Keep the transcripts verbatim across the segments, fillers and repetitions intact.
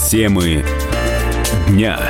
Темы дня.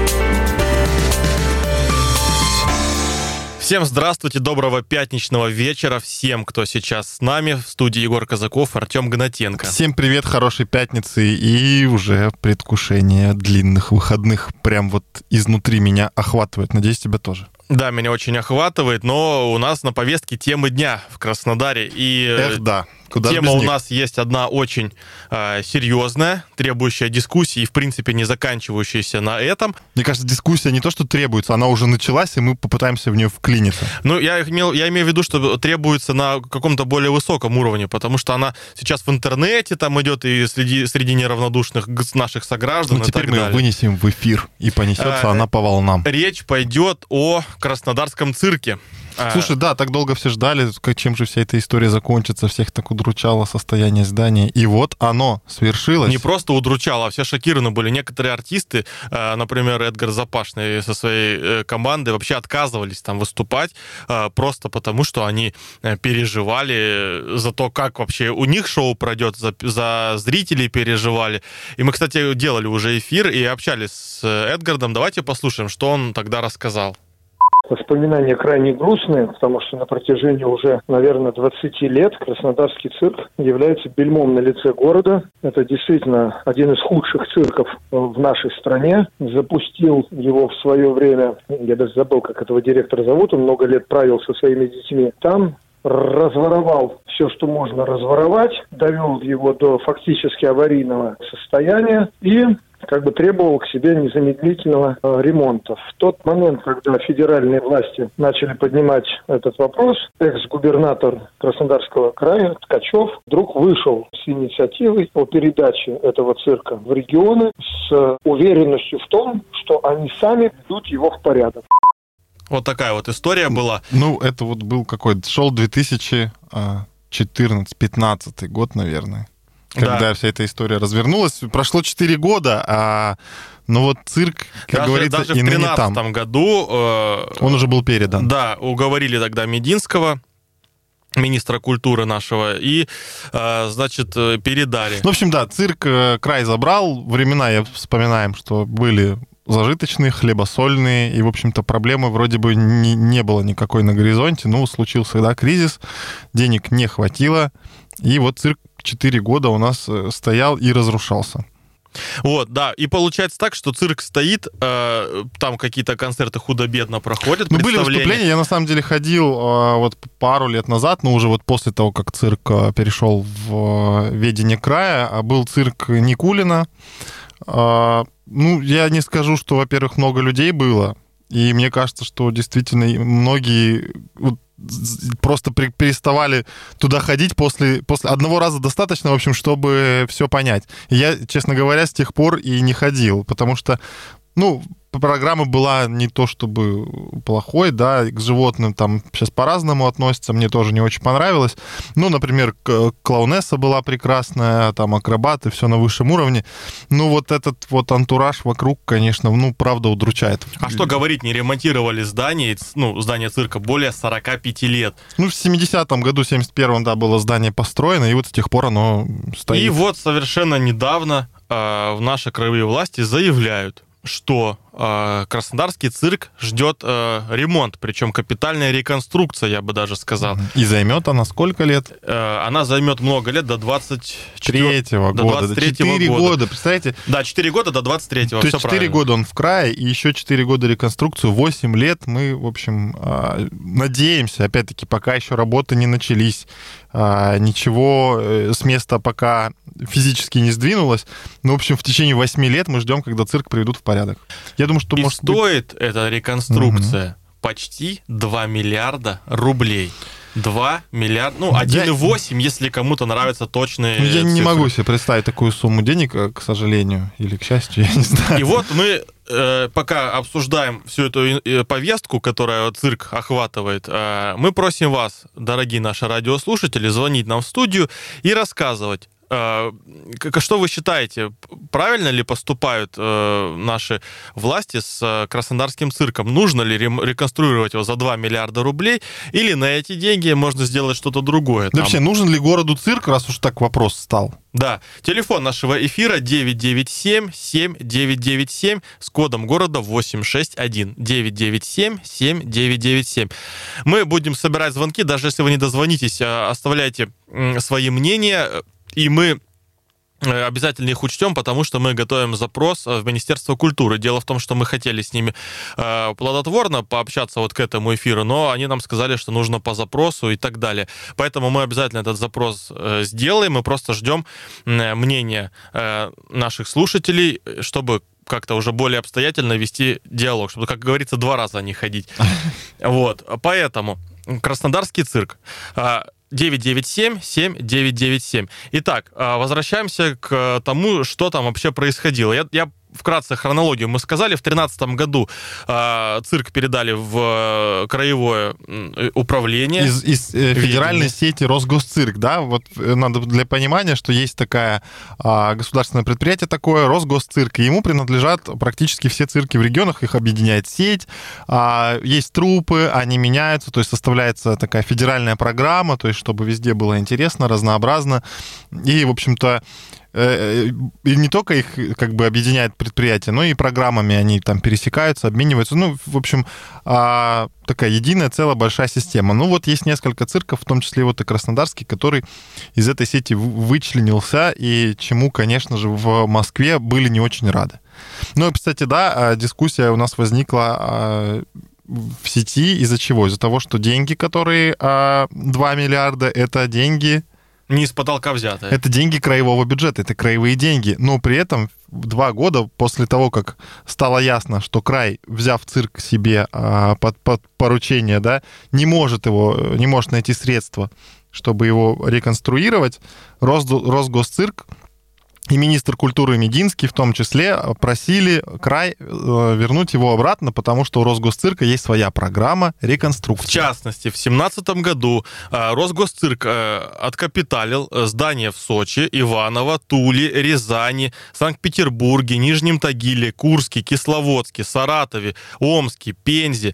Всем здравствуйте, доброго пятничного вечера всем, кто сейчас с нами. В студии Егор Казаков, Артем Гнатенко. Всем привет, хорошей пятницы и уже предвкушение длинных выходных прям вот изнутри меня охватывает. Надеюсь, тебя тоже. Да, меня очень охватывает, но у нас на повестке темы дня в Краснодаре. И Эх, да. Куда тема у нас есть одна очень э, серьезная, требующая дискуссии и, в принципе, не заканчивающаяся на этом. Мне кажется, дискуссия не то, что требуется, она уже началась, и мы попытаемся в нее вклиниться. Ну, я имел, я имею в виду, что требуется на каком-то более высоком уровне, потому что она сейчас в интернете там идет и среди, среди неравнодушных наших сограждан. Ну, и теперь так мы далее. вынесем в эфир, и понесется а, она по волнам. Речь пойдет о Краснодарском цирке. Слушай, да, так долго все ждали, чем же вся эта история закончится, всех так удручало состояние здания, и вот оно свершилось. Не просто удручало, а все шокированы были. Некоторые артисты, например, Эдгар Запашный со своей командой, вообще отказывались там выступать, просто потому, что они переживали за то, как вообще у них шоу пройдет, за, за зрителей переживали. И мы, кстати, делали уже эфир и общались с Эдгардом. Давайте послушаем, что он тогда рассказал. Воспоминания крайне грустные, потому что на протяжении уже, наверное, двадцати лет Краснодарский цирк является бельмом на лице города. Это действительно один из худших цирков в нашей стране. Запустил его в свое время, я даже забыл, как этого директора зовут, он много лет правил со своими детьми там. Разворовал все, что можно разворовать, довел его до фактически аварийного состояния и как бы требовал к себе незамедлительного э, ремонта. В тот момент, когда федеральные власти начали поднимать этот вопрос, экс-губернатор Краснодарского края Ткачев вдруг вышел с инициативой о передаче этого цирка в регионы с уверенностью в том, что они сами ведут его в порядок. Вот такая вот история была. Ну, это вот был какой-то, шел две тысячи четырнадцатый-пятнадцатый год, наверное, когда да. вся эта история развернулась. Прошло четыре года, а ну вот цирк, как даже, говорится, даже и в ныне там. Даже в тринадцатом году... Э, он уже был передан. Да, уговорили тогда Мединского, министра культуры нашего, и, э, значит, передали. Ну, в общем, да, цирк э, край забрал. Времена, я вспоминаем, что были зажиточные, хлебосольные, и, в общем-то, проблемы вроде бы не, не было никакой на горизонте. Ну, случился, да, кризис, денег не хватило, и вот цирк четыре года у нас стоял и разрушался. Вот, да, и получается так, что цирк стоит, э, там какие-то концерты худо-бедно проходят, ну, были выступления, я на самом деле ходил э, вот пару лет назад, но уже вот после того, как цирк э, перешел в э, ведение края, а был цирк Никулина. Э, ну, я не скажу, что, во-первых, много людей было, и мне кажется, что действительно многие... просто переставали туда ходить после, после одного раза достаточно, в общем, чтобы все понять. И я, честно говоря, с тех пор и не ходил, потому что, ну, программа была не то чтобы плохой, да, к животным там сейчас по-разному относятся, мне тоже не очень понравилось. Ну, например, клоунесса была прекрасная, там акробаты, все на высшем уровне. Ну, вот этот вот антураж вокруг, конечно, ну, правда, удручает. А что говорить, не ремонтировали здание, ну, здание цирка более сорока пяти лет. Ну, в семидесятом году, в семьдесят первом, да, было здание построено, и вот с тех пор оно стоит. И вот совершенно недавно э, в наши краевые власти заявляют, что э, Краснодарский цирк ждет э, ремонт, причем капитальная реконструкция, я бы даже сказал. И займет она сколько лет? Э, она займет много лет, до двадцать третьего года. До четыре года, представляете? Да, четыре года до двадцать третьего, То есть четыре года он в крае, и еще четыре года реконструкцию, восемь лет мы, в общем, э, надеемся, опять-таки, пока еще работы не начались, э, ничего э, с места пока физически не сдвинулось, но, в общем, в течение восьми лет мы ждем, когда цирк приведут в порядок. Я думаю, что и может стоит быть... эта реконструкция угу. почти два миллиарда рублей. два миллиарда, ну, один и восемь, я... если кому-то нравятся точные Я цифры. Не могу себе представить такую сумму денег, к сожалению, или к счастью, я не знаю. И вот мы э, пока обсуждаем всю эту повестку, которая цирк охватывает, э, мы просим вас, дорогие наши радиослушатели, звонить нам в студию и рассказывать, Что вы считаете, правильно ли поступают наши власти с Краснодарским цирком? Нужно ли реконструировать его за два миллиарда рублей, или на эти деньги можно сделать что-то другое? Да вообще, нужен ли городу цирк, раз уж так вопрос стал? Да. Телефон нашего эфира девять девять семь семь девять девять семь с кодом города восемь шесть один. девять девять семь семь девять девять семь. Мы будем собирать звонки, даже если вы не дозвонитесь, оставляйте свои мнения, и мы обязательно их учтем, потому что мы готовим запрос в Министерство культуры. Дело в том, что мы хотели с ними э, плодотворно пообщаться вот к этому эфиру, но они нам сказали, что нужно по запросу и так далее. Поэтому мы обязательно этот запрос э, сделаем. Мы просто ждем э, мнения э, наших слушателей, чтобы как-то уже более обстоятельно вести диалог, чтобы, как говорится, два раза не ходить. Вот. Поэтому Краснодарский цирк. девять девять семь семь девять девять семь. Итак, возвращаемся к тому, что там вообще происходило. Я, я вкратце хронологию мы сказали. В две тысячи тринадцатом году э, цирк передали в краевое управление. Из, из э, федеральной сети Росгосцирк, да? Вот надо для понимания, что есть такая э, государственное предприятие такое, Росгосцирк, и ему принадлежат практически все цирки в регионах, их объединяет сеть. Э, есть труппы, они меняются, то есть составляется такая федеральная программа, то есть чтобы везде было интересно, разнообразно. И, в общем-то, и не только их как бы объединяет предприятие, но и программами они там пересекаются, обмениваются. Ну, в общем, такая единая целая большая система. Ну, вот есть несколько цирков, в том числе вот и Краснодарский, который из этой сети вычленился, и чему, конечно же, в Москве были не очень рады. Ну, и, кстати, да, дискуссия у нас возникла в сети из-за чего? Из-за того, что деньги, которые два миллиарда, это деньги... Не из потолка взятые. Это деньги краевого бюджета, это краевые деньги. Но при этом два года после того, как стало ясно, что край, взяв цирк себе а, под, под поручение, да, не может его, не может найти средства, чтобы его реконструировать, Рос, Росгосцирк и министр культуры Мединский в том числе просили край вернуть его обратно, потому что у Росгосцирка есть своя программа реконструкции. В частности, в две тысячи семнадцатом году Росгосцирк откапиталил здания в Сочи, Иваново, Туле, Рязани, Санкт-Петербурге, Нижнем Тагиле, Курске, Кисловодске, Саратове, Омске, Пензе.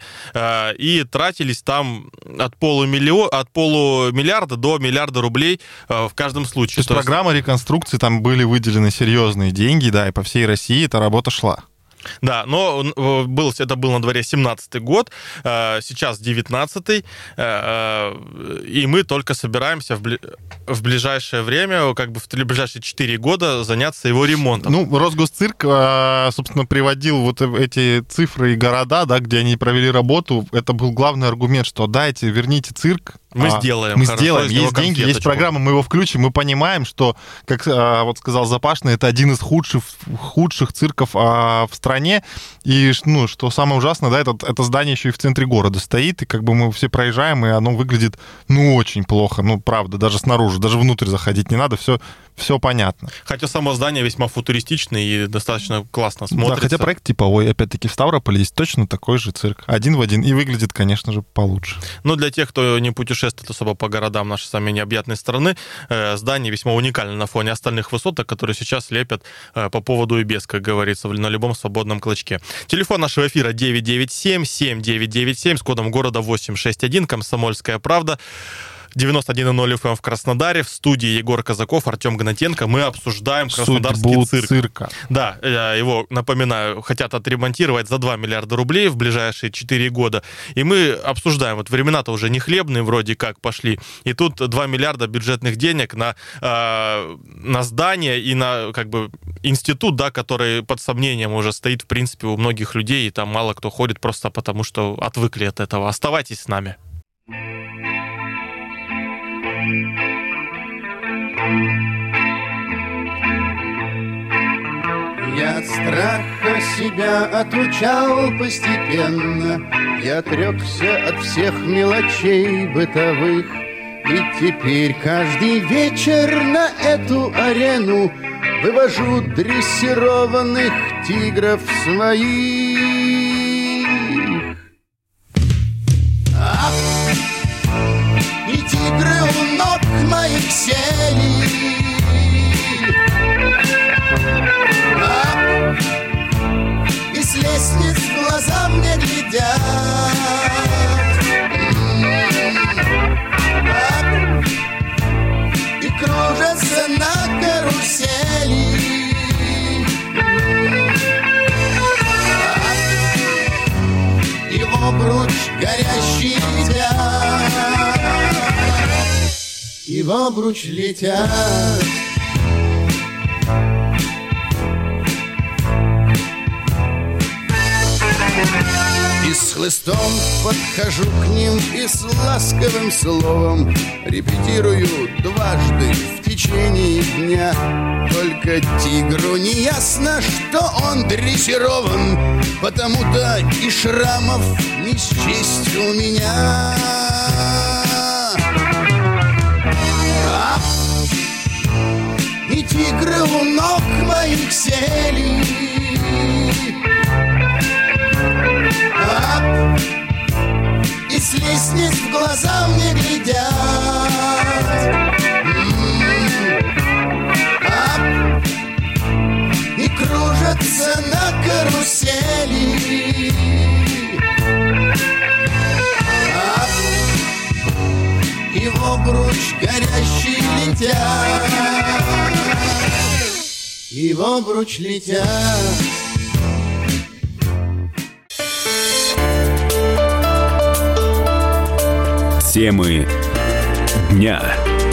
И тратились там от, полумиллион, от полумиллиарда до миллиарда рублей в каждом случае. То есть, То есть программа реконструкции, там были выделены выделены серьезные деньги, да, и по всей России эта работа шла. Да, но был, это был на дворе семнадцатый год, сейчас девятнадцатый, и мы только собираемся в, бли... в ближайшее время, как бы в ближайшие четыре года заняться его ремонтом. Ну, Росгосцирк, собственно, приводил вот эти цифры и города, да, где они провели работу. Это был главный аргумент, что дайте, верните цирк. Мы а, сделаем. Мы сделаем. Есть деньги, есть программа, мы его включим. Мы понимаем, что, как а, вот сказал Запашный, это один из худших, худших цирков а, в стране. И, ну, что самое ужасное, да, это, это здание еще и в центре города стоит. И как бы мы все проезжаем, и оно выглядит, ну, очень плохо. Ну, правда, даже снаружи, даже внутрь заходить не надо. Все, все понятно. Хотя само здание весьма футуристичное и достаточно классно смотрится. Да, хотя проект типовой. Опять-таки в Ставрополе есть точно такой же цирк. Один в один. И выглядит, конечно же, получше. Но для тех, кто не путешествует особо по городам нашей самой необъятной страны, здание весьма уникально на фоне остальных высоток, которые сейчас лепят по поводу и без, как говорится, на любом свободном клочке. Телефон нашего эфира девять девять семь семь девять девять семь с кодом города восемь шесть один, Комсомольская правда. девяносто один и ноль эф эм в Краснодаре. В студии Егор Казаков, Артем Гнатенко. Мы обсуждаем Краснодарский Судьбу цирк. Цирка. Да, его, напоминаю, хотят отремонтировать за два миллиарда рублей в ближайшие четыре года. И мы обсуждаем, вот времена-то уже не хлебные вроде как пошли. И тут два миллиарда бюджетных денег на, э, на здание и на как бы институт, да, который под сомнением уже стоит, в принципе, у многих людей. И там мало кто ходит просто потому, что отвыкли от этого. Оставайтесь с нами. Я от страха себя отучал постепенно, я отрекся от всех мелочей бытовых, и теперь каждый вечер на эту арену вывожу дрессированных тигров своих. Ах, и тигры у ног моих сели, кружатся на карусели. И в обруч горящий летят, и в обруч летят. И с хлыстом подхожу к ним и с ласковым словом репетирую дважды в течение дня. Только тигру не ясно, что он дрессирован, потому-то и шрамов не счесть у меня. А, и тигры у ног моих сели. Ап, и с лестниц в глаза мне глядят. Ап, и кружатся на карусели. Ап, и в обруч горящий летят, и в обруч летят. Темы дня.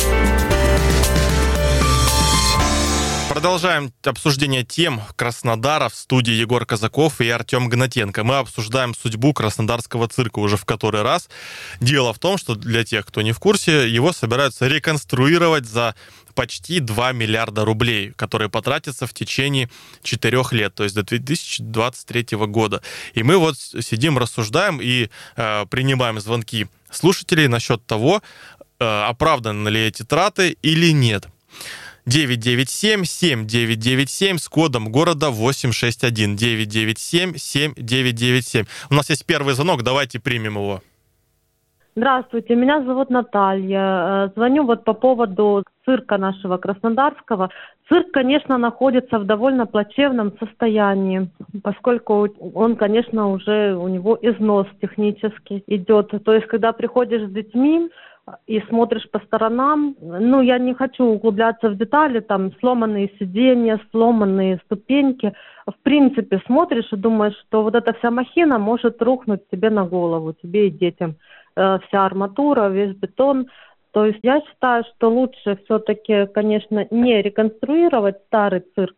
Продолжаем обсуждение тем Краснодара. В студии Егор Казаков и Артем Гнатенко. Мы обсуждаем судьбу Краснодарского цирка уже в который раз. Дело в том, что для тех, кто не в курсе, его собираются реконструировать за почти два миллиарда рублей, которые потратятся в течение четырех лет, то есть до две тысячи двадцать третьего года. И мы вот сидим, рассуждаем и э, принимаем звонки слушателей насчет того, э, оправданы ли эти траты или нет. девять девять семь семь девять девять семь с кодом города восемь шесть один. девять девять семь семь девять девять семь. У нас есть первый звонок, давайте примем его. Здравствуйте, меня зовут Наталья. Звоню вот по поводу цирка нашего краснодарского. Цирк, конечно, находится в довольно плачевном состоянии, поскольку он, конечно, уже у него износ технически идет. То есть, когда приходишь с детьми и смотришь по сторонам, ну, я не хочу углубляться в детали, там, сломанные сиденья, сломанные ступеньки. В принципе, смотришь и думаешь, что вот эта вся махина может рухнуть тебе на голову, тебе и детям. Вся арматура, весь бетон. То есть я считаю, что лучше все-таки, конечно, не реконструировать старый цирк,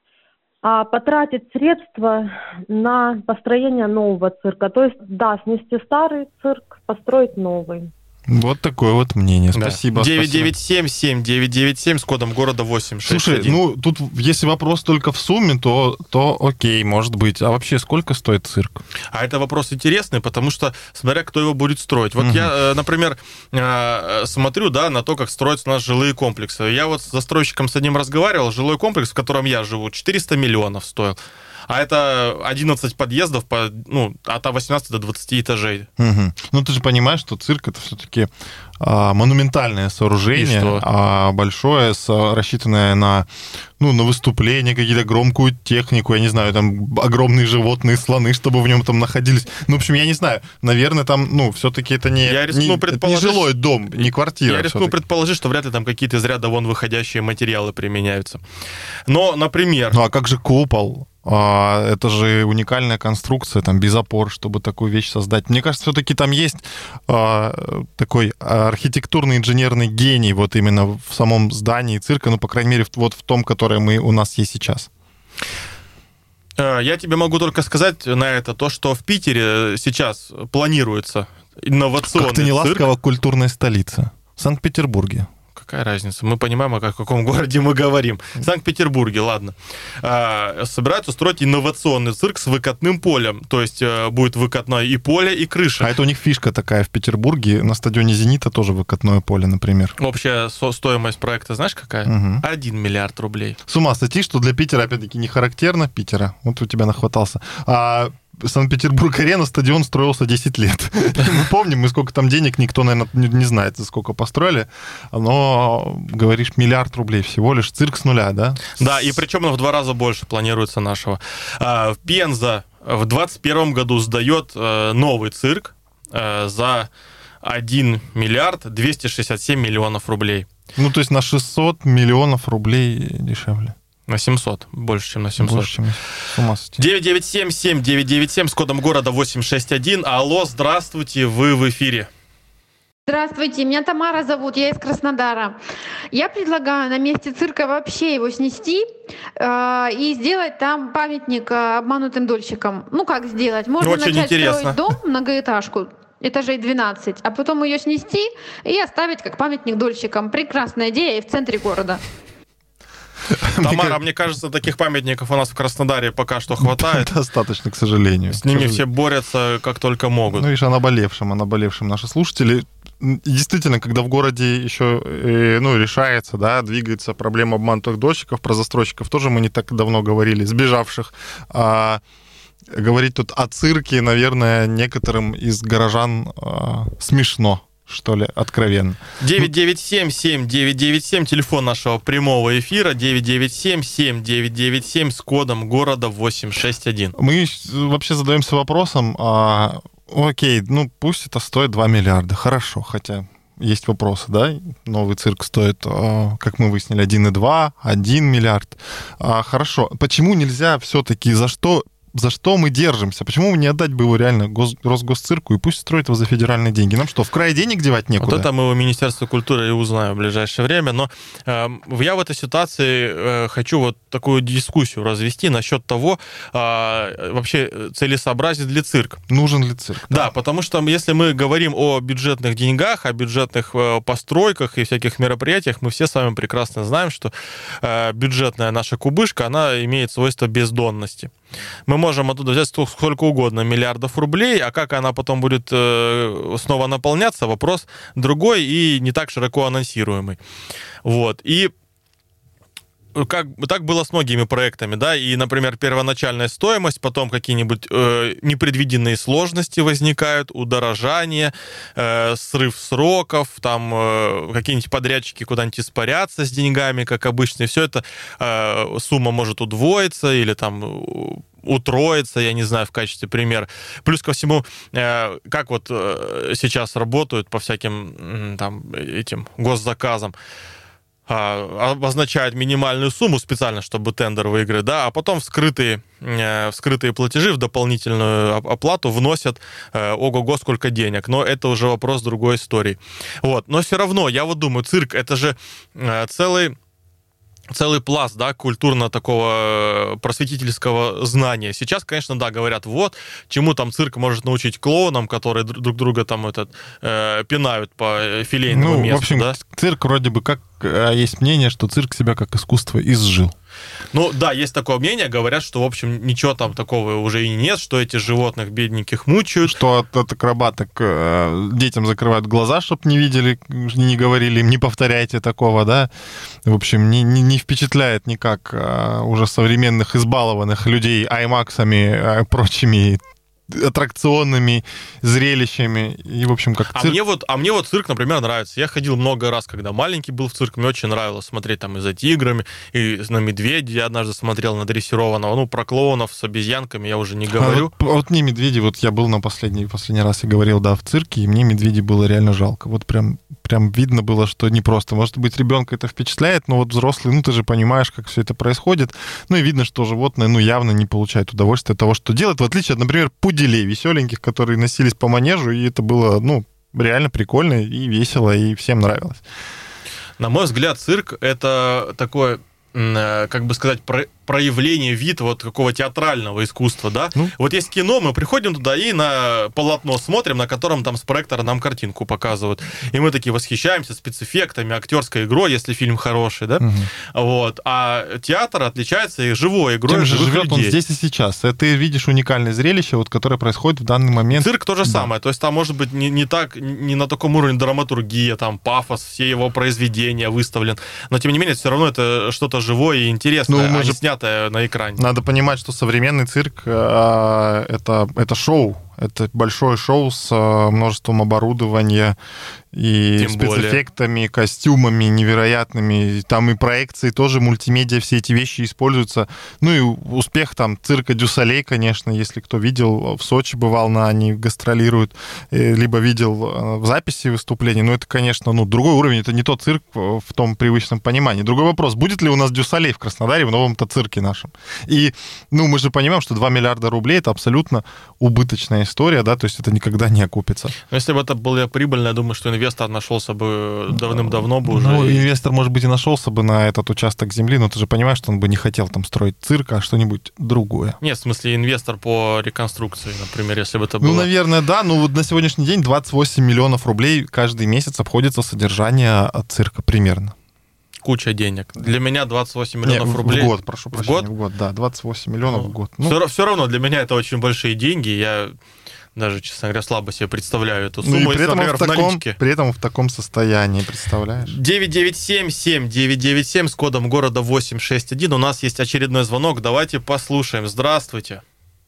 а потратить средства на построение нового цирка. То есть, да, снести старый цирк, построить новый. Вот такое вот мнение. Спасибо. девять девять семь семь девять девять семь с кодом города восемь шесть один. Слушай, ну тут если вопрос только в сумме, то, то окей, может быть. А вообще сколько стоит цирк? А это вопрос интересный, потому что смотря кто его будет строить. Вот угу. я, например, смотрю, да, на то, как строятся у нас жилые комплексы. Я вот с застройщиком с одним разговаривал. Жилой комплекс, в котором я живу, четыреста миллионов стоил. А это одиннадцать подъездов по, ну, от восемнадцати до двадцати этажей. Угу. Ну, ты же понимаешь, что цирк — это все-таки а, монументальное сооружение, а большое, с, рассчитанное на, ну, на выступления, какие-то громкую технику, я не знаю, там огромные животные, слоны, чтобы в нем там находились. Ну, в общем, я не знаю, наверное, там, ну, все-таки это не, я не, это не жилой дом, не квартира. Я рискну предположить, что вряд ли там какие-то из ряда вон выходящие материалы применяются. Но, например... Ну, а как же купол? А, это же уникальная конструкция, там, без опор, чтобы такую вещь создать. Мне кажется, все-таки там есть а, такой архитектурный инженерный гений вот именно в самом здании цирка, ну, по крайней мере, вот в том, которое мы, у нас есть сейчас. Я тебе могу только сказать на это то, что в Питере сейчас планируется инновационный как-то не цирк. Ласково, культурная столица. В Санкт-Петербурге. Какая разница? Мы понимаем, о каком городе мы говорим. В Санкт-Петербурге, ладно. А, собираются устроить инновационный цирк с выкатным полем. То есть будет выкатное и поле, и крыша. А это у них фишка такая в Петербурге. На стадионе «Зенита» тоже выкатное поле, например. Общая со- стоимость проекта знаешь какая? Угу. Один миллиард рублей. С ума сойти, что для Питера, опять-таки, не характерно. Питера. Вот у тебя нахватался. А Санкт-Петербург-арена, стадион строился десять лет. Мы помним, мы сколько там денег, никто, наверное, не знает, сколько построили. Но, говоришь, миллиард рублей всего лишь. Цирк с нуля, да? Да, и причем он в два раза больше планируется нашего. Пенза в двадцать первом году сдает новый цирк за один миллиард двести шестьдесят семь миллионов рублей. Ну, то есть на шестьсот миллионов рублей дешевле. На семьсот, больше, чем на семьсот. Больше, чем с ума сойти. девять девять семь семь девять девять семь с кодом города восемь шесть один. Алло, здравствуйте, вы в эфире. Здравствуйте, меня Тамара зовут, я из Краснодара. Я предлагаю на месте цирка вообще его снести э, и сделать там памятник э, обманутым дольщикам. Ну как сделать? Можно Очень начать интересно. строить дом, многоэтажку, этажей двенадцать, а потом ее снести и оставить как памятник дольщикам. Прекрасная идея и в центре города. Тамара, мне кажется, таких памятников у нас в Краснодаре пока что хватает. Достаточно, к сожалению. С ними все борются как только могут. Ну, видишь, о наболевшем, о наболевшем наши слушатели. Действительно, когда в городе еще ну, решается, да, двигается проблема обманутых дольщиков, про застройщиков тоже мы не так давно говорили, сбежавших. А говорить тут о цирке, наверное, некоторым из горожан а, смешно, что ли, откровенно. девять девять семь семь девять девять семь, телефон нашего прямого эфира, девять девять семь семь девять девять семь с кодом города восемь шесть один. Мы вообще задаемся вопросом, а, окей, ну пусть это стоит два миллиарда, хорошо, хотя есть вопросы, да, новый цирк стоит, как мы выяснили, один и два, один миллиард, а, хорошо, почему нельзя все-таки, за что За что мы держимся? Почему не отдать бы его реально гос- Росгосцирку и пусть строит его за федеральные деньги? Нам что, в край денег девать некуда? Вот это мы у Министерства культуры и узнаем в ближайшее время. Но э, я в этой ситуации э, хочу вот такую дискуссию развести насчет того, э, вообще целесообразен ли цирк. Нужен ли цирк? Да, да, потому что если мы говорим о бюджетных деньгах, о бюджетных э, постройках и всяких мероприятиях, мы все с вами прекрасно знаем, что э, бюджетная наша кубышка, она имеет свойство бездонности. Мы можем оттуда взять сколько угодно миллиардов рублей, а как она потом будет э, снова наполняться, вопрос другой и не так широко анонсируемый. Вот. И как, так было с многими проектами, да, и, например, первоначальная стоимость, потом какие-нибудь э, непредвиденные сложности возникают, удорожание, э, срыв сроков, там э, какие-нибудь подрядчики куда-нибудь испарятся с деньгами, как обычно, и все это, э, сумма может удвоиться или там утроиться, я не знаю, в качестве примера. Плюс ко всему, э, как вот э, сейчас работают по всяким э, там этим госзаказам, обозначают минимальную сумму специально, чтобы тендер выиграть, да, а потом в скрытые, в скрытые платежи, в дополнительную оплату вносят ого-го сколько денег. Но это уже вопрос другой истории. Вот. Но все равно, я вот думаю, цирк — это же целый целый пласт, да, культурно такого просветительского знания. Сейчас, конечно, да, говорят, вот, чему там цирк может научить клоунам, которые друг друга там этот, э, пинают по филейному ну, месту, в общем, да? Цирк вроде бы как, есть мнение, что цирк себя как искусство изжил. Ну, да, есть такое мнение, говорят, что, в общем, ничего там такого уже и нет, что эти животных бедненьких мучают. Что от, от акробаток э, детям закрывают глаза, чтобы не видели, не говорили им, не повторяйте такого, да. В общем, не, не, не впечатляет никак э, уже современных избалованных людей аймаксами, э, прочими аттракционными зрелищами. И, в общем, как а цирк... Мне вот, а мне вот цирк, например, нравится. Я ходил много раз, когда маленький был в цирк. Мне очень нравилось смотреть там и за тиграми, и на медведя я однажды смотрел, на дрессированного. Ну, про клоунов с обезьянками я уже не говорю. А вот, вот мне медведи, вот я был на последний, последний раз, я говорил, да, в цирке, и мне медведей было реально жалко. Вот прям, прям видно было, что не просто. Может быть, ребенка это впечатляет, но вот взрослый, ну, ты же понимаешь, как все это происходит. Ну, и видно, что животное, ну, явно не получает удовольствия от того, что делает, в отличие от, например, пуделей веселеньких, которые носились по манежу, и это было, ну, реально прикольно и весело, и всем нравилось. На мой взгляд, цирк — это такое, как бы сказать, про... проявление, вид вот какого театрального искусства, да? Ну, вот есть кино, мы приходим туда и на полотно смотрим, на котором там с проектора нам картинку показывают. И мы такие восхищаемся спецэффектами, актерской игрой, если фильм хороший, да? Угу. Вот. А театр отличается и живой игрой. Тем же живет людей. Он здесь и сейчас. Ты видишь уникальное зрелище, вот, которое происходит в данный момент. Цирк то же да. самое. То есть там может быть не, не так, не на таком уровне драматургия, там пафос, все его произведения выставлен. Но тем не менее, все равно это что-то живое и интересное, ну, а же... не снятое на экране. Надо понимать, что современный цирк э, это, это шоу. Это большое шоу с множеством оборудования и Тем спецэффектами, более. Костюмами невероятными. Там и проекции тоже, мультимедиа, все эти вещи используются. Ну и успех там цирка Дю Солей, конечно, если кто видел, в Сочи бывал, на они гастролируют, либо видел в записи выступлений. Но это, конечно, ну, другой уровень, это не тот цирк в том привычном понимании. Другой вопрос, будет ли у нас Дю Солей в Краснодаре в новом-то цирке нашем? И, ну, мы же понимаем, что два миллиарда рублей — это абсолютно убыточная история, да, то есть это никогда не окупится. Но если бы это было прибыльно, я думаю, что инвестор нашелся бы давным-давно бы уже. Ну, инвестор, может быть, и нашелся бы на этот участок земли, но ты же понимаешь, что он бы не хотел там строить цирк, а что-нибудь другое. Нет, в смысле, инвестор по реконструкции, например, если бы это было... Ну, наверное, да, но вот на сегодняшний день двадцать восемь миллионов рублей каждый месяц обходится содержание цирка примерно. Куча денег. Для меня двадцать восемь миллионов Нет, рублей... В год, прошу в прощения, год? в год, да, двадцать восемь миллионов ну, в год. Ну, все, все равно для меня это очень большие деньги, я даже, честно говоря, слабо себе представляю эту сумму, ну, и при, этом например, в таком, в наличке. При этом в таком состоянии, представляешь? девять девять семь семь девять девять семь с кодом города восемь шесть один. У нас есть очередной звонок, давайте послушаем. Здравствуйте.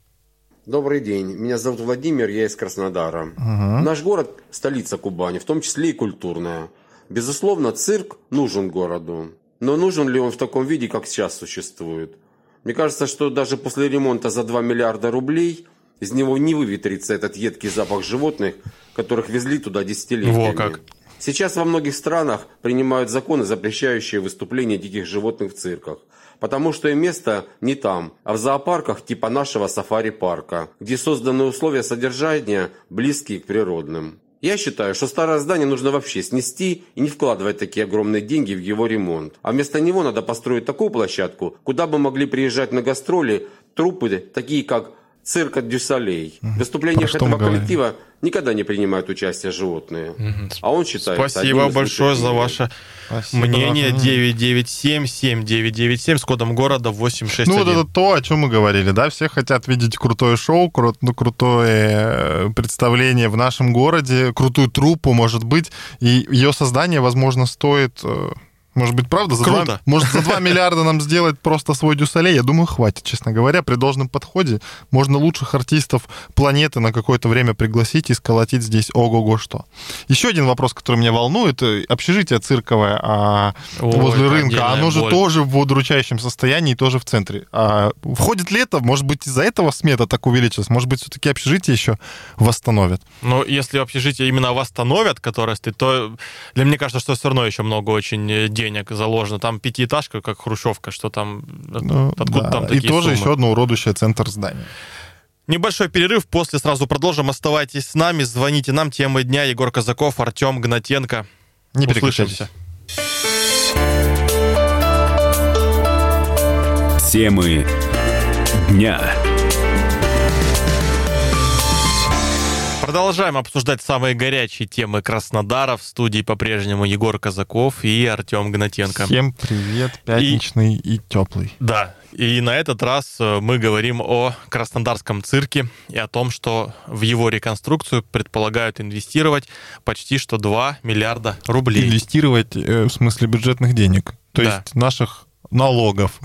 Добрый день, меня зовут Владимир, я из Краснодара. Угу. Наш город – столица Кубани, в том числе и культурная. Безусловно, цирк нужен городу. Но нужен ли он в таком виде, как сейчас существует? Мне кажется, что даже после ремонта за два миллиарда рублей из него не выветрится этот едкий запах животных, которых везли туда десятилетиями. Во как. Сейчас во многих странах принимают законы, запрещающие выступление диких животных в цирках. Потому что им место не там, а в зоопарках типа нашего сафари-парка, где созданы условия содержания, близкие к природным. Я считаю, что старое здание нужно вообще снести и не вкладывать такие огромные деньги в его ремонт. А вместо него надо построить такую площадку, куда бы могли приезжать на гастроли труппы, такие как цирк Дю Солей. В выступлениях этого коллектива никогда не принимают участие животные. Угу. А он считает... Спасибо большое за ваше Спасибо. мнение. девять девять семь семь девять девять семь с кодом города восемь шесть один. Ну, вот это то, о чем мы говорили, да? Все хотят видеть крутое шоу, кру- ну, крутое представление в нашем городе, крутую труппу, может быть, и ее создание, возможно, стоит... Может быть, правда? За Круто. два, может, за два миллиарда нам сделать просто свой Дю Солей? Я думаю, хватит, честно говоря. При должном подходе можно лучших артистов планеты на какое-то время пригласить и сколотить здесь ого-го что. Еще один вопрос, который меня волнует. Общежитие цирковое а, Ой, возле рынка, оно же боль. тоже в удручающем состоянии, тоже в центре. А входит ли это? Может быть, из-за этого смета так увеличилась? Может быть, все-таки общежитие еще восстановят? Ну, если общежитие именно восстановят, которое стоит, то для меня кажется, что все равно еще много очень денег денег заложено. Там пятиэтажка, как хрущевка, что там... Ну, откуда да. там такие И тоже суммы? еще одно уродующее центр здания. Небольшой перерыв, после сразу продолжим. Оставайтесь с нами, звоните нам. Темы дня: Егор Казаков, Артем Гнатенко. Не переключайтесь. Темы дня. Продолжаем обсуждать самые горячие темы Краснодара. В студии по-прежнему Егор Казаков и Артем Гнатенко. Всем привет, пятничный и, и теплый. Да, и на этот раз мы говорим о Краснодарском цирке и о том, что в его реконструкцию предполагают инвестировать почти что два миллиарда рублей. Инвестировать э, в смысле бюджетных денег, то да. есть наших налогов.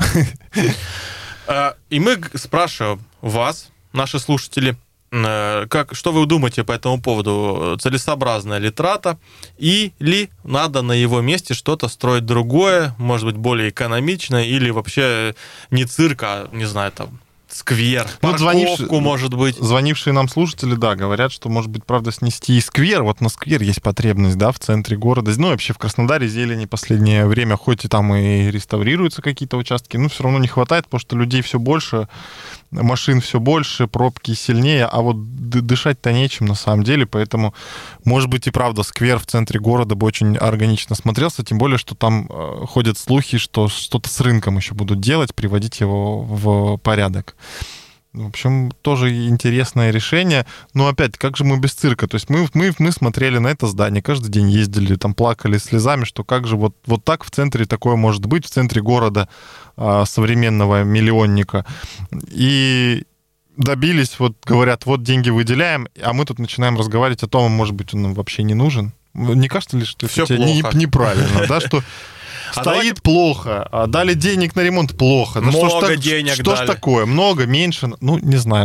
И мы спрашиваем вас, наши слушатели, Как, что вы думаете по этому поводу? Целесообразная ли трата? Или надо на его месте что-то строить другое, может быть, более экономичное, или вообще не цирк, а, не знаю, там, сквер, ну, парковку, звонившие, может быть. Звонившие нам слушатели, да, говорят, что, может быть, правда, снести и сквер. Вот на сквер есть потребность, да, в центре города. Ну, вообще в Краснодаре зелени последнее время, хоть и там и реставрируются какие-то участки, но все равно не хватает, потому что людей все больше, машин все больше, пробки сильнее, а вот дышать-то нечем на самом деле, поэтому, может быть, и правда, сквер в центре города бы очень органично смотрелся, тем более, что там э, ходят слухи, что что-то с рынком еще будут делать, приводить его в порядок. В общем, тоже интересное решение. Но опять, как же мы без цирка? То есть мы, мы, мы смотрели на это здание, каждый день ездили, там плакали слезами, что как же вот, вот так в центре такое может быть, в центре города а, современного миллионника. И добились, вот говорят, вот деньги выделяем, а мы тут начинаем разговаривать о том, может быть, он нам вообще не нужен. Не кажется ли, что Все это не, неправильно, да, что... А Стоит давайте... плохо, дали денег на ремонт плохо. Много что ж, денег что дали. Что ж такое? Много, меньше? Ну, не знаю. Ну,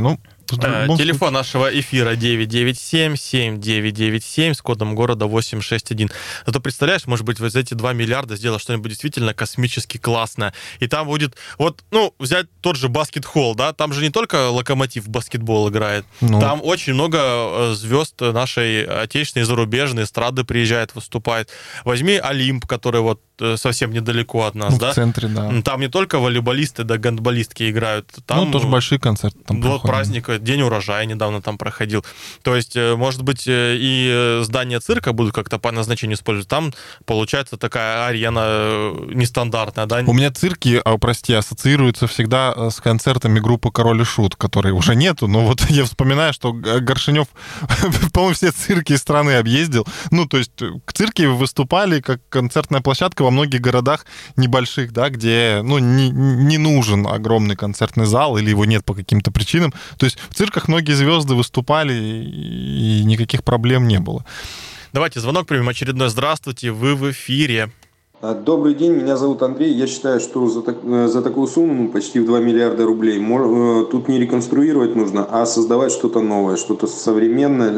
Телефон нашего эфира девять девять семь семь девять девять семь с кодом города восемь шесть один. Зато представляешь, может быть, вот за эти два миллиарда сделать что-нибудь действительно космически классное. И там будет, вот, ну, взять тот же баскет-холл, да, там же не только Локомотив в баскетбол играет, ну. Там очень много звезд нашей отечественной и зарубежной эстрады приезжает, выступает. Возьми Олимп, который вот совсем недалеко от нас, ну, да? В центре, да. Там не только волейболисты да гандболистки играют. Там, ну, тоже большие концерты там вот праздник, День урожая недавно там проходил. То есть, может быть, и здание цирка будут как-то по назначению использовать. Там, получается, такая арена нестандартная, да? У меня цирки, прости, ассоциируются всегда с концертами группы «Король и Шут», которой уже нету, но вот я вспоминаю, что Горшенев, по-моему, все цирки страны объездил. Ну, то есть, к цирке выступали как концертная площадка во многих городах небольших, да, где, ну, не, не нужен огромный концертный зал или его нет по каким-то причинам. То есть в цирках многие звезды выступали, и никаких проблем не было. Давайте звонок примем очередной. Здравствуйте, вы в эфире. Добрый день, меня зовут Андрей. Я считаю, что за, так, за такую сумму, ну, почти в два миллиарда рублей, мор, тут не реконструировать нужно, а создавать что-то новое, что-то современное,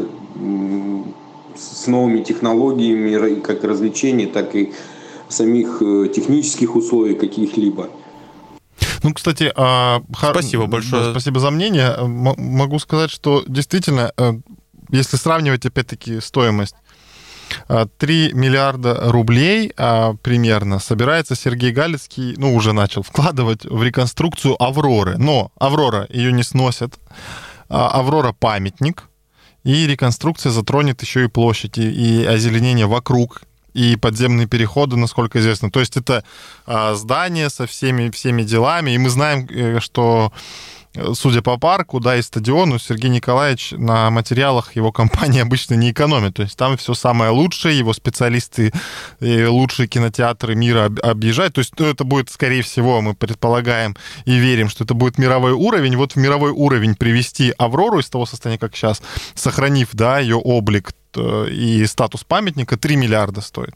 с новыми технологиями, как развлечений, так и самих технических условий каких-либо. Ну, кстати, спасибо большое. Спасибо за мнение. М- могу сказать, что действительно, если сравнивать, опять-таки, стоимость, три миллиарда рублей примерно собирается Сергей Галицкий, ну, уже начал вкладывать в реконструкцию «Авроры». Но «Аврора» ее не сносит. «Аврора» — памятник, и реконструкция затронет еще и площадь, и озеленение вокруг, и подземные переходы, насколько известно. То есть это а, здание со всеми, всеми делами. И мы знаем, что, судя по парку, да, и стадиону, Сергей Николаевич на материалах его компании обычно не экономит. То есть там все самое лучшее, его специалисты и лучшие кинотеатры мира объезжают. То есть ну, это будет, скорее всего, мы предполагаем и верим, что это будет мировой уровень. Вот в мировой уровень привести «Аврору» из того состояния, как сейчас, сохранив, да, ее облик и статус памятника, три миллиарда стоит.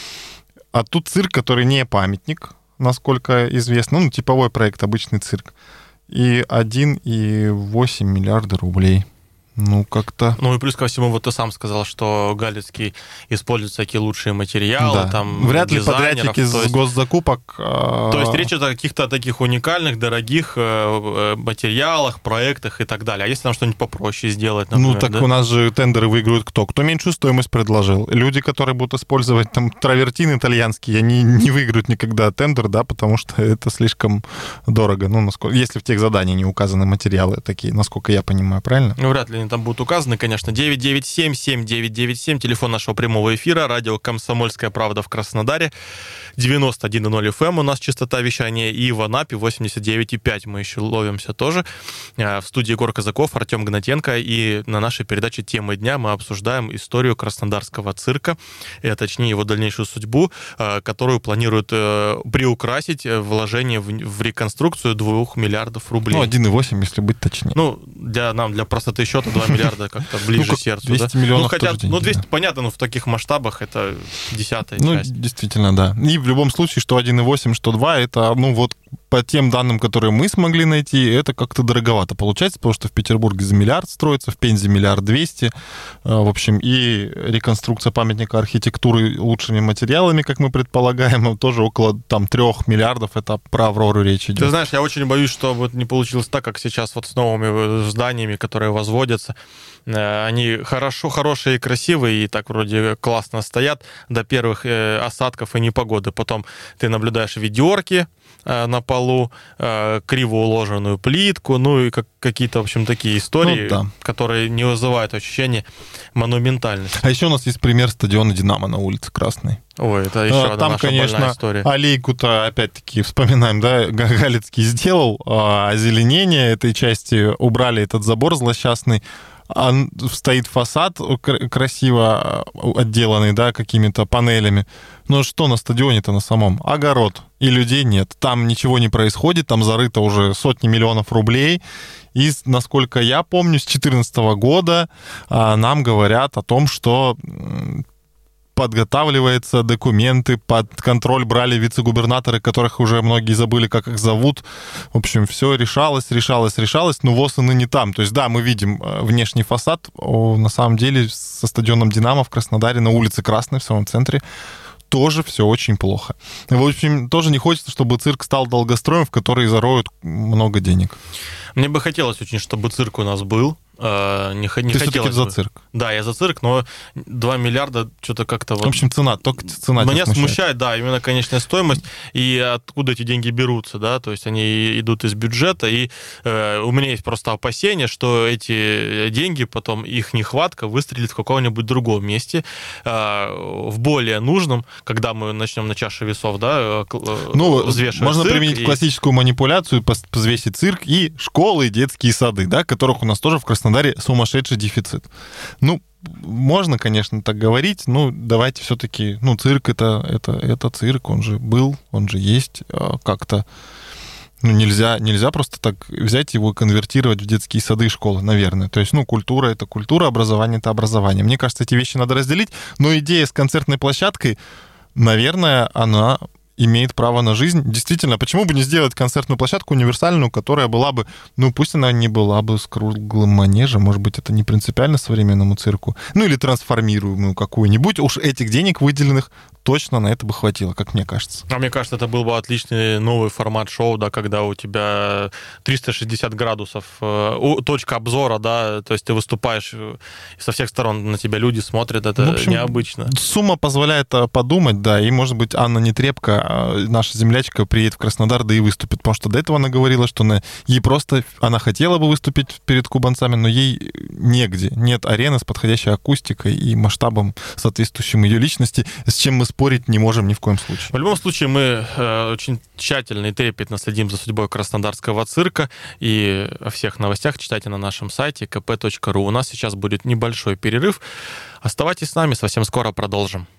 А тут цирк, который не памятник, насколько известно, ну, типовой проект, обычный цирк, и один и восемь миллиарда рублей. Ну, как-то... Ну, и плюс ко всему, вот ты сам сказал, что Галицкий использует всякие лучшие материалы, да. там, вряд ли подрядчики есть, с госзакупок... То есть речь идет о каких-то таких уникальных, дорогих материалах, проектах и так далее. А если нам что-нибудь попроще сделать, например, Ну, так да? у нас же тендеры выигрывают кто? Кто меньшую стоимость предложил. Люди, которые будут использовать там травертин итальянский, они не выиграют никогда тендер, да, потому что это слишком дорого. Ну, насколько... если в тех заданиях не указаны материалы такие, насколько я понимаю, правильно? Ну, вряд ли там будут указаны, конечно. девять девять семь семь девять девять семь, телефон нашего прямого эфира, радио «Комсомольская правда» в Краснодаре, девяносто один и ноль эф эм у нас частота вещания, и в Анапе восемьдесят девять и пять мы еще ловимся тоже. В студии Егор Казаков, Артем Гнатенко, и на нашей передаче «Темы дня» мы обсуждаем историю краснодарского цирка, а точнее его дальнейшую судьбу, которую планируют приукрасить вложение в реконструкцию двух миллиардов рублей. Ну, один и восемь, если быть точнее. Ну, для нам, для простоты счета, два миллиарда как-то ближе ну, к сердцу. двести да? миллионов ну, хотя, тоже деньги, ну, двести, да. понятно, но в таких масштабах это десятая ну, часть. Ну, действительно, да. И в любом случае, что один и восемь, что два, это, ну, вот по тем данным, которые мы смогли найти, это как-то дороговато получается, потому что в Петербурге за миллиард строится, в Пензе миллиард двести. В общем, и реконструкция памятника архитектуры лучшими материалами, как мы предполагаем, тоже около там трех миллиардов. Это про «Аврору» речь идет. Ты знаешь, я очень боюсь, что вот не получилось так, как сейчас вот с новыми зданиями, которые возводятся. Они хорошо, хорошие и красивые, и так вроде классно стоят до первых осадков и непогоды. Потом ты наблюдаешь ведерки на полу, криво уложенную плитку, ну и как, какие-то, в общем, такие истории, ну, да. которые не вызывают ощущения монументальности. А еще у нас есть пример стадиона «Динамо» на улице Красной. Ой, это еще а, одна там, наша конечно, больная история. Аллейку-то, опять-таки, вспоминаем, да, Галицкий сделал, а озеленение этой части, убрали этот забор злосчастный, стоит фасад красиво отделанный, да, какими-то панелями. Но что на стадионе-то на самом? Огород. И людей нет. Там ничего не происходит, там зарыто уже сотни миллионов рублей. И, насколько я помню, с две тысячи четырнадцатого года нам говорят о том, что подготавливаются документы, под контроль брали вице-губернаторы, которых уже многие забыли, как их зовут. В общем, все решалось, решалось, решалось, но ВОС и ныне там. То есть, да, мы видим внешний фасад, на самом деле со стадионом «Динамо» в Краснодаре на улице Красной, в самом центре, тоже все очень плохо. В общем, тоже не хочется, чтобы цирк стал долгостроем, в который зароют много денег. Мне бы хотелось очень, чтобы цирк у нас был. Не, не Ты все-таки за цирк? Да, я за цирк, но два миллиарда что-то как-то... Вот... В общем, цена, только цена Меня смущает. смущает, да, именно конечная стоимость, и откуда эти деньги берутся, да, то есть они идут из бюджета, и э, у меня есть просто опасение, что эти деньги потом, их нехватка выстрелит в каком-нибудь другом месте, э, в более нужном, когда мы начнем на чаше весов, да, ну, взвешивать можно цирк, применить и... классическую манипуляцию, взвесить цирк и школы, и детские сады, да, которых у нас тоже в Краснодаре сумасшедший дефицит. Ну, можно, конечно, так говорить, но давайте все-таки, ну, цирк это, это, это цирк, он же был, он же есть, как-то, ну, нельзя, нельзя просто так взять его и конвертировать в детские сады и школы, наверное. То есть, ну, культура — это культура, образование — это образование. Мне кажется, эти вещи надо разделить, но идея с концертной площадкой, наверное, она имеет право на жизнь. Действительно, почему бы не сделать концертную площадку универсальную, которая была бы, ну, пусть она не была бы с круглым манежем, может быть, это не принципиально современному цирку, ну, или трансформируемую какую-нибудь. Уж этих денег выделенных точно на это бы хватило, как мне кажется. А мне кажется, это был бы отличный новый формат шоу, да, когда у тебя триста шестьдесят градусов, э, точка обзора, да, то есть ты выступаешь, и со всех сторон на тебя люди смотрят, это в общем, необычно. Сумма позволяет подумать, да, и, может быть, Анна Нетребко, наша землячка, приедет в Краснодар, да и выступит, потому что до этого она говорила, что она, ей просто, она хотела бы выступить перед кубанцами, но ей негде, нет арены с подходящей акустикой и масштабом, соответствующим ее личности, с чем мы спорить не можем ни в коем случае. В любом случае, мы э, очень тщательно и трепетно следим за судьбой краснодарского цирка, и о всех новостях читайте на нашем сайте ка пэ точка ру. У нас сейчас будет небольшой перерыв. Оставайтесь с нами, совсем скоро продолжим.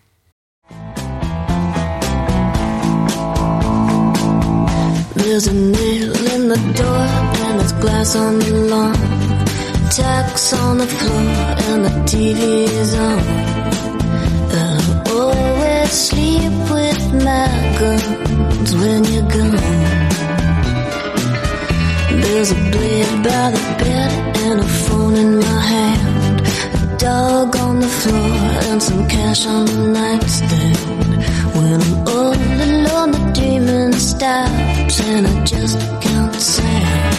There's a nail in the door and there's glass on the lawn, tacks on the floor and the T V is on. I'll always sleep with my guns when you're gone. There's a blade by the bed and a phone in my hand, a dog on the floor and some cash on the nightstand. When I'm all alone, the dreaming stops and I just can't sound.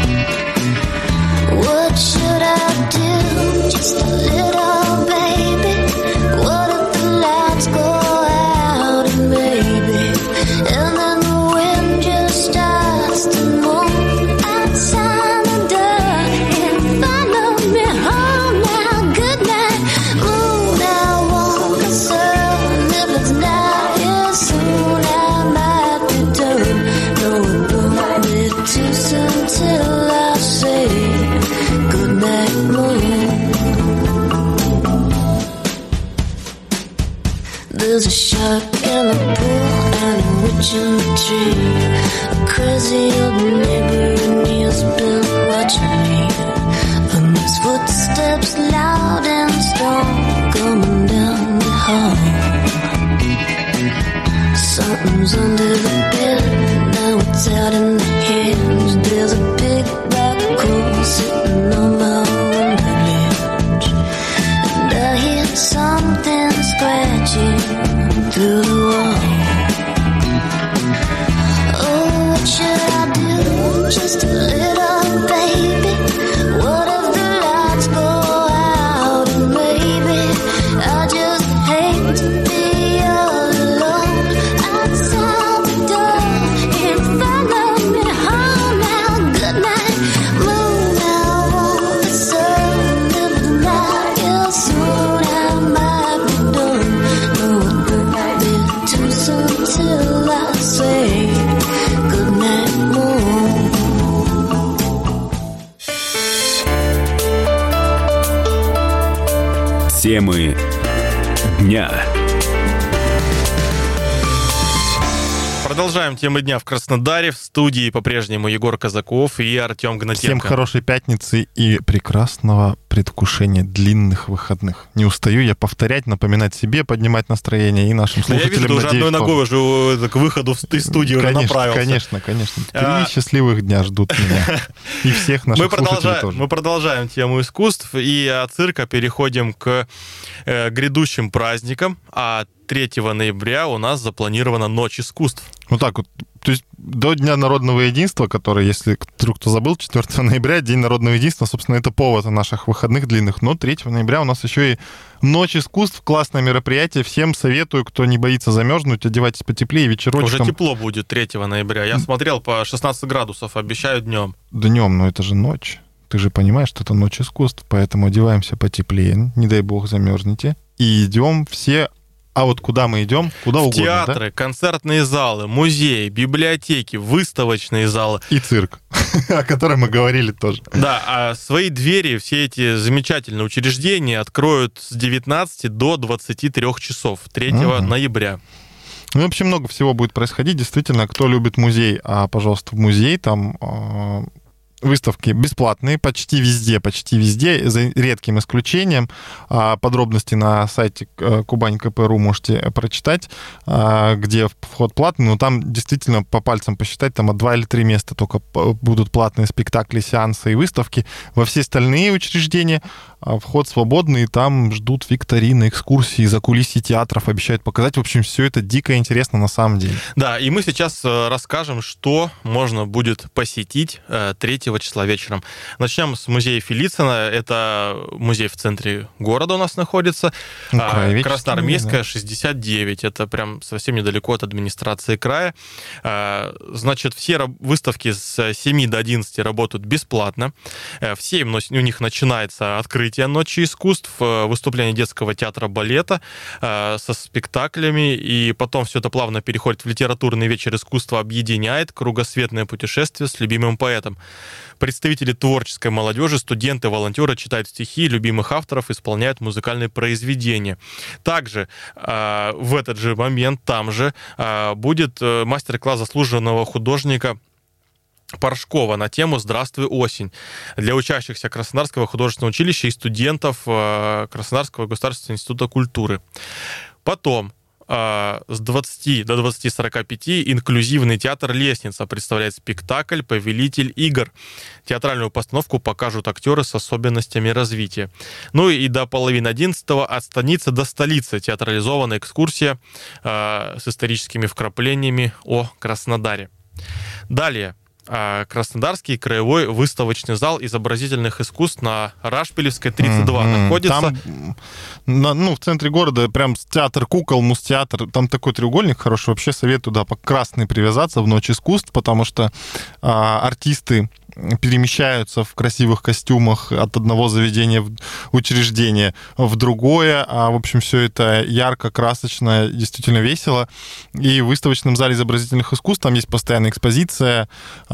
What should I do? Just a little baby. What if the lights go out and maybe, and then the wind just starts to move outside the door and follow me home now. Good night, moon. I want the sun. If it's not here soon, I might return. No, it won't be too soon till I say good night, moon. There's a shark in the pool and a witch in the tree, a crazy old neighbor and he's been watching me. And there's footsteps loud and strong coming down the hall. Something's under the bed, now it's out in the hinge. There's a big black hole sitting on my window ledge, and I hear something scratching through the wall. Oh, what should I do? Just a little baby. What if the lights go out and maybe I just hate to be all alone outside the door and follow me home now. Good night, moon. I want the sun. If it's not here soon, I might be done. No, it won't be too soon till I say good night, moon. Темы дня. Продолжаем темы дня в Краснодаре. В студии по-прежнему Егор Казаков и Артем Гнатенко. Всем хорошей пятницы и прекрасного предвкушения длинных выходных. Не устаю я повторять, напоминать себе, поднимать настроение и нашим слушателям. Я вижу, ты уже одной ногой уже к выходу из студии уже направился. Конечно, конечно. Три а... счастливых дня ждут меня. И всех наших мы слушателей продолжаем, тоже. Мы продолжаем тему искусств и от цирка переходим к э, грядущим праздникам. А третьего ноября у нас запланирована Ночь искусств. Вот так вот. То есть до Дня народного единства, который, если вдруг кто забыл, четвёртого ноября, День народного единства, собственно, это повод наших выходных длинных. Но третьего ноября у нас еще и Ночь искусств, классное мероприятие. Всем советую, кто не боится замерзнуть, одевайтесь потеплее, вечерочком. Уже тепло будет третьего ноября. Я смотрел, по шестнадцать градусов обещают днем. Днем, но это же ночь. Ты же понимаешь, что это Ночь искусств, поэтому одеваемся потеплее, не дай бог замерзнете. И идем все. А вот куда мы идем? Куда в угодно, театры, да? Концертные залы, музеи, библиотеки, выставочные залы. И цирк, о котором мы говорили тоже. Да, а свои двери все эти замечательные учреждения откроют с девятнадцати до двадцати трёх часов третьего ноября. Ну, вообще много всего будет происходить. Действительно, кто любит музей, а, пожалуйста, в музей, там... Выставки бесплатные почти везде, почти везде, за редким исключением. Подробности на сайте кубань ка пэ точка ру можете прочитать, где вход платный, но там действительно по пальцам посчитать, там от два или три места только будут платные спектакли, сеансы и выставки. Во все остальные учреждения вход свободный, и там ждут викторины, экскурсии, закулисье театров, обещают показать. В общем, все это дико интересно на самом деле. Да, и мы сейчас расскажем, что можно будет посетить третьего числа вечером. Начнем с музея Фелицина. Это музей в центре города у нас находится. Ну, Красноармейская, да. шестьдесят девять. Это прям совсем недалеко от администрации края. Значит, все выставки с семи до одиннадцати работают бесплатно. В семь у них начинается открытие Ночи искусств, выступление детского театра балета со спектаклями, и потом все это плавно переходит в литературный вечер искусства, объединяет кругосветное путешествие с любимым поэтом. Представители творческой молодежи, студенты, волонтеры читают стихи любимых авторов, исполняют музыкальные произведения. Также э, в этот же момент там же э, будет мастер-класс заслуженного художника Паршкова на тему «Здравствуй, осень» для учащихся Краснодарского художественного училища и студентов э, Краснодарского государственного института культуры. Потом с двадцати до двадцати сорока пяти инклюзивный театр «Лестница» представляет спектакль «Повелитель игр». Театральную постановку покажут актеры с особенностями развития. Ну и до половины одиннадцатого от станицы до столицы театрализованная экскурсия э, с историческими вкраплениями о Краснодаре. Далее. Краснодарский краевой выставочный зал изобразительных искусств на Рашпилевской, тридцать два mm-hmm. находится. Там, на, ну, в центре города прям театр кукол, муз-театр. Там такой треугольник хороший. Вообще советую, да, по красной привязаться в Ночь искусств, потому что а, артисты перемещаются в красивых костюмах от одного заведения в учреждение в другое. А, в общем, все это ярко, красочно, действительно весело. И в выставочном зале изобразительных искусств там есть постоянная экспозиция,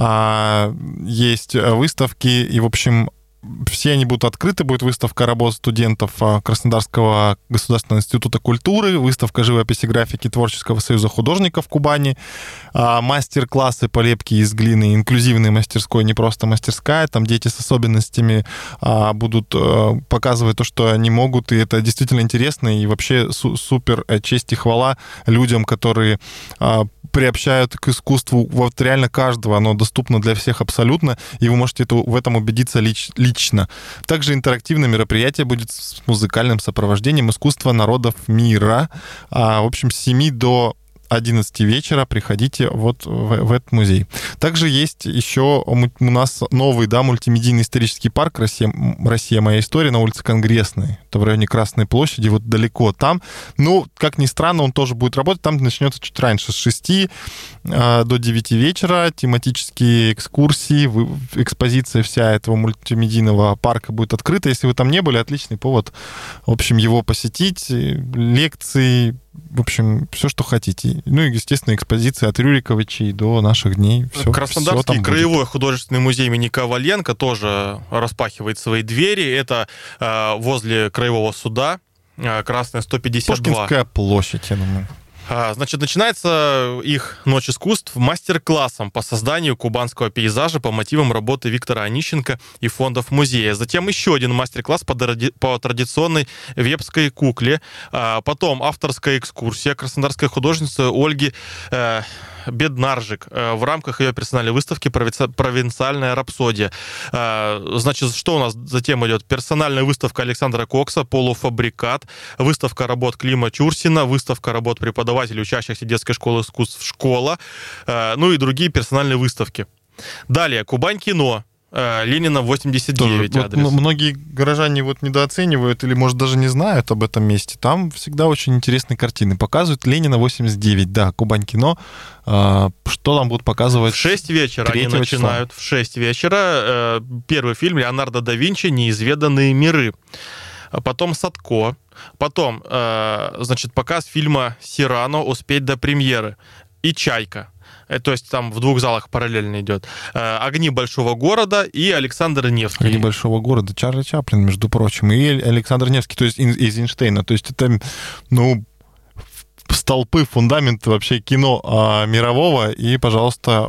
есть выставки, и, в общем, все они будут открыты. Будет выставка работ студентов Краснодарского государственного института культуры, выставка живописи, графики Творческого союза художников Кубани, мастер-классы по лепке из глины, инклюзивной мастерской, не просто мастерская. Там дети с особенностями будут показывать то, что они могут, и это действительно интересно, и вообще супер честь и хвала людям, которые приобщают к искусству вот реально каждого. Оно доступно для всех абсолютно, и вы можете это, в этом убедиться лич, лично. Также интерактивное мероприятие будет с музыкальным сопровождением искусства народов мира. А, в общем, с семи до одиннадцати вечера приходите вот в, в этот музей. Также есть еще у нас новый, да, мультимедийный исторический парк «Россия, Россия. Моя история» на улице Конгрессной. Это в районе Красной площади, вот далеко там. Ну, как ни странно, он тоже будет работать. Там начнется чуть раньше, с шести э, до девяти вечера. Тематические экскурсии, вы, экспозиция вся этого мультимедийного парка будет открыта. Если вы там не были, отличный повод, в общем, его посетить. Лекции, в общем, все, что хотите. Ну и, естественно, экспозиция от Рюриковичей до наших дней. Все, Краснодарский все краевой будет. художественный музей имени Коваленко тоже распахивает свои двери. Это э, возле краевого суда, э, Красная сто пятьдесят два. Пушкинская площадь, я думаю. Значит, начинается их «Ночь искусств» мастер-классом по созданию кубанского пейзажа по мотивам работы Виктора Онищенко и фондов музея. Затем еще один мастер-класс по, по традиционной вепской кукле. Потом авторская экскурсия краснодарской художницы Ольги э, Беднаржик в рамках ее персональной выставки «Провинциальная рапсодия». Значит, что у нас затем идет? Персональная выставка Александра Кокса «Полуфабрикат», выставка работ Клима Чурсина, выставка работ преподавателей, учащихся детской школы искусств «Школа», ну и другие персональные выставки. Далее, Кубань-кино. Ленина, восемьдесят девять вот, адрес. Многие горожане вот недооценивают или, может, даже не знают об этом месте. Там всегда очень интересные картины показывают. Ленина, восемьдесят девять, да, Кубань-кино. Что там будут показывать? В шесть вечера они начинают. Числа. В шесть вечера. Первый фильм Леонардо да Винчи «Неизведанные миры». Потом Садко. Потом, значит, показ фильма «Сирано. Успеть до премьеры». И «Чайка». То есть там в двух залах параллельно идет. «Огни большого города» и Александр Невский. «Огни большого города». Чарли Чаплин, между прочим, и Александр Невский, то есть из Эйзенштейна. То есть это, ну, столпы, фундамент вообще кино а, мирового. И, пожалуйста,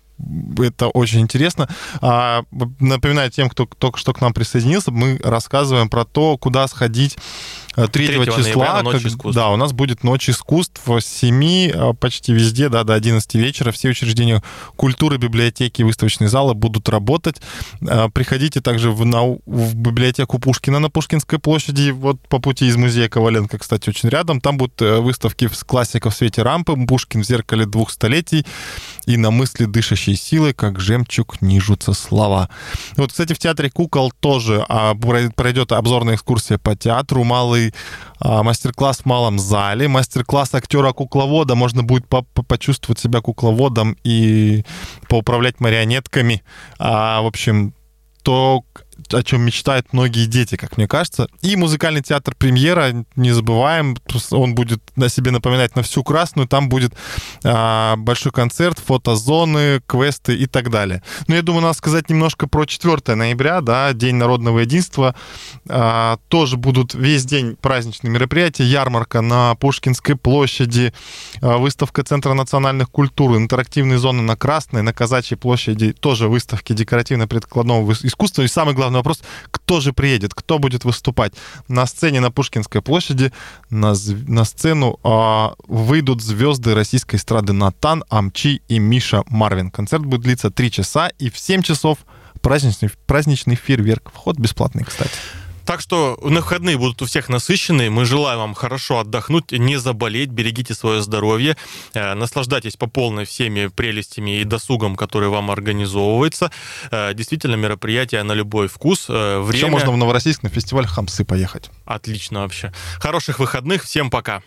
это очень интересно. А, напоминаю тем, кто только что к нам присоединился, мы рассказываем про то, куда сходить третьего числа. Как, да, у нас будет «Ночь искусств» с семи почти везде, да, до одиннадцати вечера. Все учреждения культуры, библиотеки, выставочные залы будут работать. Приходите также в, на, в библиотеку Пушкина на Пушкинской площади, вот по пути из музея Коваленко, кстати, очень рядом. Там будут выставки классиков в свете рампы, Пушкин в зеркале двух столетий и на мысли дышащей силой, как жемчуг нижутся слова. Вот, кстати, в театре кукол тоже пройдет обзорная экскурсия по театру, малый мастер-класс в малом зале, мастер-класс актера-кукловода. Можно будет почувствовать себя кукловодом и поуправлять марионетками. А, в общем, то, о чем мечтают многие дети, как мне кажется. И музыкальный театр «Премьера», не забываем, он будет на себе напоминать на всю Красную, там будет а, большой концерт, фотозоны, квесты и так далее. Но я думаю, надо сказать немножко про четвёртое ноября, да, День народного единства. А, тоже будут весь день праздничные мероприятия, ярмарка на Пушкинской площади, а, выставка Центра национальных культур, интерактивные зоны на Красной, на Казачьей площади, тоже выставки декоративно-прикладного искусства. И самый главный вопрос, кто же приедет, кто будет выступать. На сцене на Пушкинской площади на, на сцену а, выйдут звезды российской эстрады Натан, Амчи и Миша Марвин. Концерт будет длиться три часа, и в семь часов праздничный, праздничный фейерверк. Вход бесплатный, кстати. Так что на выходные будут у всех насыщенные. Мы желаем вам хорошо отдохнуть, не заболеть, берегите свое здоровье, наслаждайтесь по полной всеми прелестями и досугом, который вам организовывается. Действительно, мероприятие на любой вкус. Время... Еще можно в Новороссийск на фестиваль Хамсы поехать. Отлично вообще. Хороших выходных. Всем пока.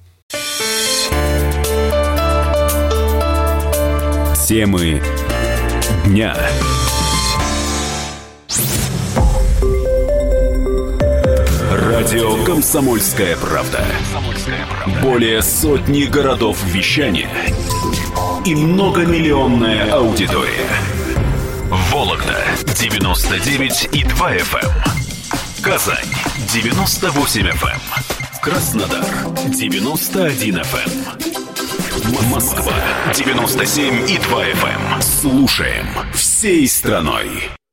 Темы дня. Радио «Комсомольская правда». Более сотни городов вещания и многомиллионная аудитория. Вологда девяносто девять и два эф эм, Казань девяносто восемь эф эм, Краснодар девяносто один эф эм, Москва девяносто семь и два эф эм. Слушаем всей страной.